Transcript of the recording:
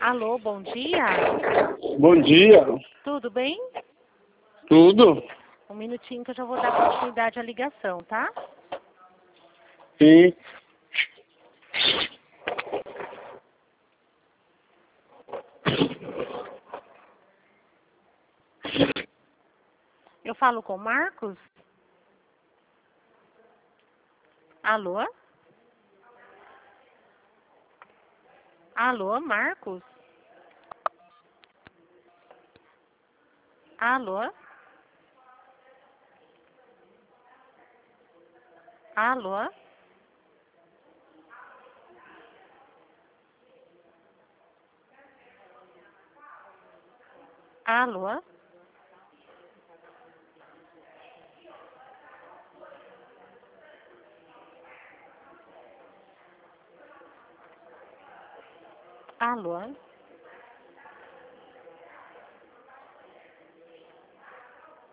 Alô, bom dia. Bom dia. Tudo bem? Tudo? Um minutinho que eu já vou dar continuidade à ligação, tá? Sim. Eu falo com o Marcos? Alô? Alô, Marcos? Alô? Alô? Alô? Alô?